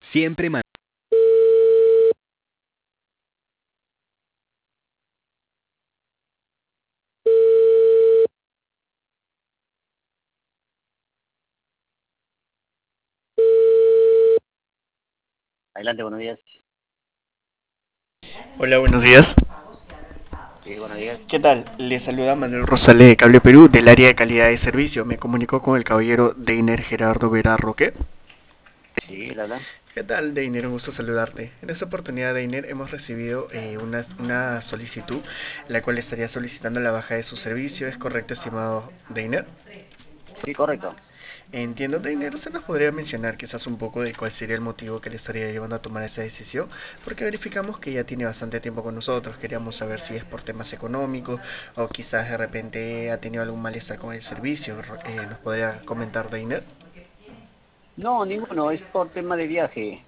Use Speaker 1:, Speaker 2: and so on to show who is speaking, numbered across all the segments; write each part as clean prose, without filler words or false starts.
Speaker 1: Siempre
Speaker 2: Adelante, buenos días.
Speaker 3: Hola, buenos días.
Speaker 2: Sí, buenos días.
Speaker 3: ¿Qué tal? Le saluda Manuel Rosales de Cable Perú del área de calidad de servicio. Me comunico con el caballero Deiner Gerardo Vera Roque.
Speaker 2: Sí, él habla.
Speaker 3: ¿Qué tal, Deiner? Un gusto saludarte. En esta oportunidad, Deiner, hemos recibido una solicitud, la cual estaría solicitando la baja de su servicio. ¿Es correcto, estimado Deiner?
Speaker 2: Sí, correcto.
Speaker 3: Entiendo, Deiner. ¿Usted nos podría mencionar quizás un poco de cuál sería el motivo que le estaría llevando a tomar esa decisión? Porque verificamos que ya tiene bastante tiempo con nosotros. Queríamos saber si es por temas económicos o quizás de repente ha tenido algún malestar con el servicio. ¿Nos podría comentar, Deiner?
Speaker 2: No, ninguno, es por tema de viaje.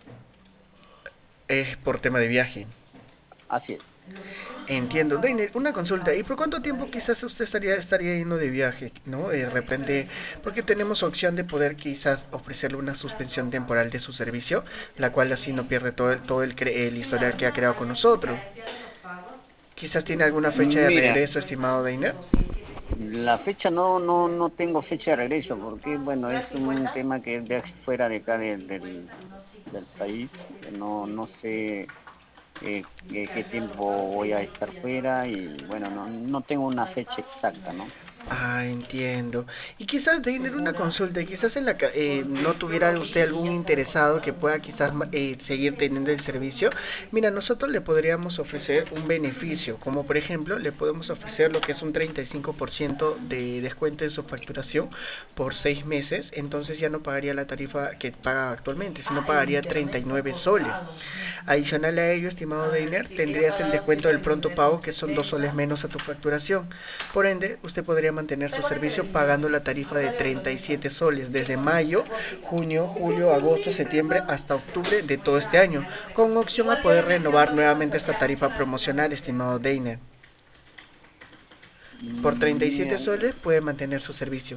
Speaker 3: Es por tema de viaje.
Speaker 2: Así es.
Speaker 3: Entiendo. Deiner, una consulta. ¿Y por cuánto tiempo quizás usted estaría yendo de viaje? ¿No? De repente, porque tenemos opción de poder quizás ofrecerle una suspensión temporal de su servicio, la cual así no pierde el historial que ha creado con nosotros. Quizás tiene alguna fecha de
Speaker 2: Mira,
Speaker 3: regreso, estimado Deiner.
Speaker 2: la fecha no tengo fecha de regreso porque, bueno, es un tema que es viaje fuera de acá del país. No sé qué tiempo voy a estar fuera y, bueno, no tengo una fecha exacta, ¿no?
Speaker 3: Ah, entiendo. Y quizás tener una consulta, quizás no tuviera usted algún interesado que pueda quizás seguir teniendo el servicio. Mira, nosotros le podríamos ofrecer un beneficio, como por ejemplo, le podemos ofrecer lo que es un 35% de descuento en su facturación por 6 meses, entonces ya no pagaría la tarifa que paga actualmente, sino pagaría 39 soles. Adicional a ello, estimado Deiner, tendrías el descuento del pronto pago, que son 2 soles menos a tu facturación. Por ende, usted podría mantener su servicio pagando la tarifa de 37 soles desde mayo, junio, julio, agosto, septiembre hasta octubre de todo este año, con opción a poder renovar nuevamente esta tarifa promocional, estimado Deiner. Por 37
Speaker 2: Mira,
Speaker 3: soles puede mantener su servicio.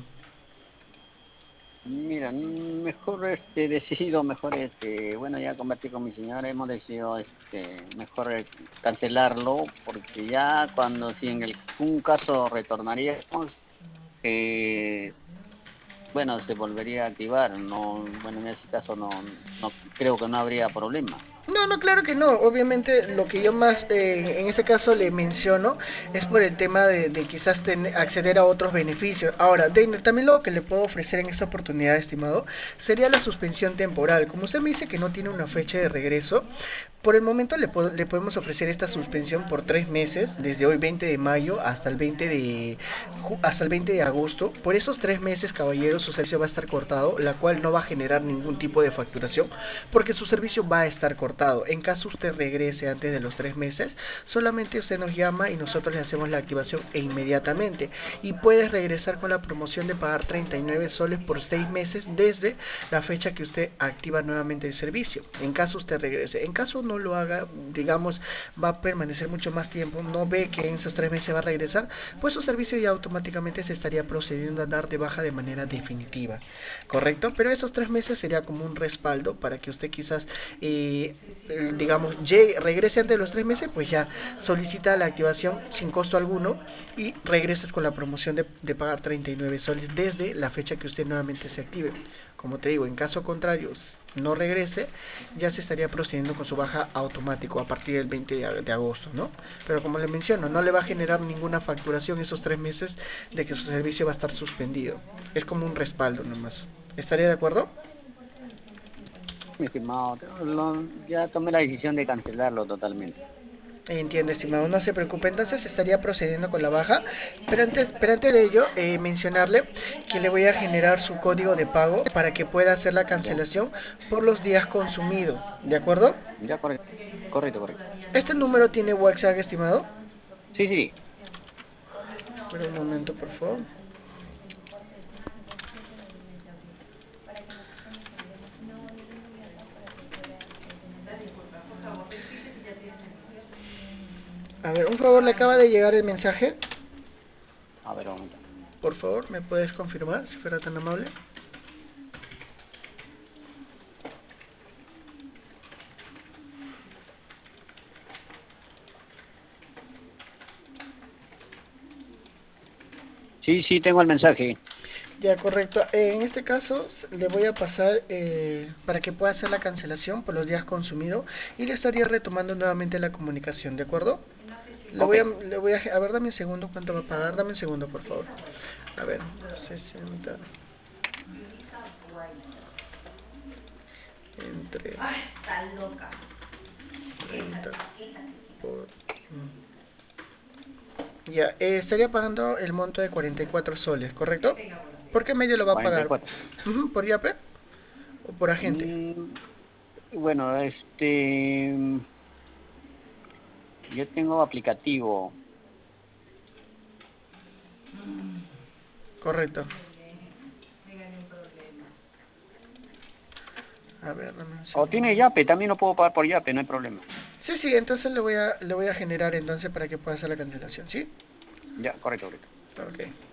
Speaker 2: Mira, mejor decidido, mejor bueno, ya convertí con mi señora, hemos decidido mejor cancelarlo, porque ya cuando si en un caso retornaríamos, eh, bueno, se volvería a activar, no, bueno, en ese caso no creo que no habría problema.
Speaker 3: No, no, claro que no. Obviamente lo que yo más en este caso le menciono es por el tema de quizás acceder a otros beneficios. Ahora, Deiner, también lo que le puedo ofrecer en esta oportunidad, estimado, sería la suspensión temporal. Como usted me dice que no tiene una fecha de regreso, por el momento le podemos ofrecer esta suspensión por 3 meses, desde hoy 20 de mayo hasta el 20 de agosto. Por esos 3 meses, caballero, su servicio va a estar cortado, la cual no va a generar ningún tipo de facturación, porque su servicio va a estar cortado. En caso usted regrese antes de los 3 meses, solamente usted nos llama y nosotros le hacemos la activación e inmediatamente. Y puedes regresar con la promoción de pagar 39 soles por 6 meses desde la fecha que usted activa nuevamente el servicio. En caso usted regrese. En caso no lo haga, digamos, va a permanecer mucho más tiempo, no ve que en esos 3 meses va a regresar, pues su servicio ya automáticamente se estaría procediendo a dar de baja de manera definitiva. ¿Correcto? Pero esos 3 meses sería como un respaldo para que usted quizás, digamos, regrese antes de los 3 meses, pues ya solicita la activación sin costo alguno y regresas con la promoción de pagar 39 soles desde la fecha que usted nuevamente se active. Como te digo, en caso contrario, no regrese, ya se estaría procediendo con su baja automático a partir del 20 de agosto, ¿no? Pero como le menciono, no le va a generar ninguna facturación esos 3 meses de que su servicio va a estar suspendido. Es como un respaldo nomás. ¿Estaría de acuerdo?
Speaker 2: Mi estimado, ya tomé la decisión de cancelarlo totalmente.
Speaker 3: Entiendo, estimado, no se preocupe. Entonces estaría procediendo con la baja. Pero antes de ello, mencionarle que le voy a generar su código de pago para que pueda hacer la
Speaker 2: ¿Ya?
Speaker 3: cancelación por los días consumidos. ¿De acuerdo?
Speaker 2: Ya, correcto, correcto, correcto.
Speaker 3: Este número tiene WhatsApp, estimado.
Speaker 2: Sí, sí, sí.
Speaker 3: Espera un momento, por favor. A ver, un favor, le acaba de llegar el mensaje.
Speaker 2: A ver, un momento.
Speaker 3: Por favor, ¿me puedes confirmar si fuera tan amable?
Speaker 2: Sí, sí, tengo el mensaje.
Speaker 3: Ya, correcto. En este caso le voy a pasar para que pueda hacer la cancelación por los días consumidos y le estaría retomando nuevamente la comunicación, ¿de acuerdo?
Speaker 2: Ok.
Speaker 3: A ver, dame un segundo, ¿cuánto va a pagar? Dame un segundo, por favor. A ver, 60 entre 30 por... Ya, estaría pagando el monto de 44 soles, ¿correcto? ¿Por qué medio lo va a pagar?
Speaker 2: 44.
Speaker 3: Ujú, ¿por Yape o por agente?
Speaker 2: Mm, bueno, yo tengo aplicativo.
Speaker 3: Correcto. A ver, dame un
Speaker 2: O
Speaker 3: segundo.
Speaker 2: tiene Yape, también lo puedo pagar por Yape, no hay problema.
Speaker 3: Sí, sí, entonces le voy a generar entonces para que pueda hacer la cancelación, ¿sí?
Speaker 2: Ya, correcto, correcto.
Speaker 3: Ok.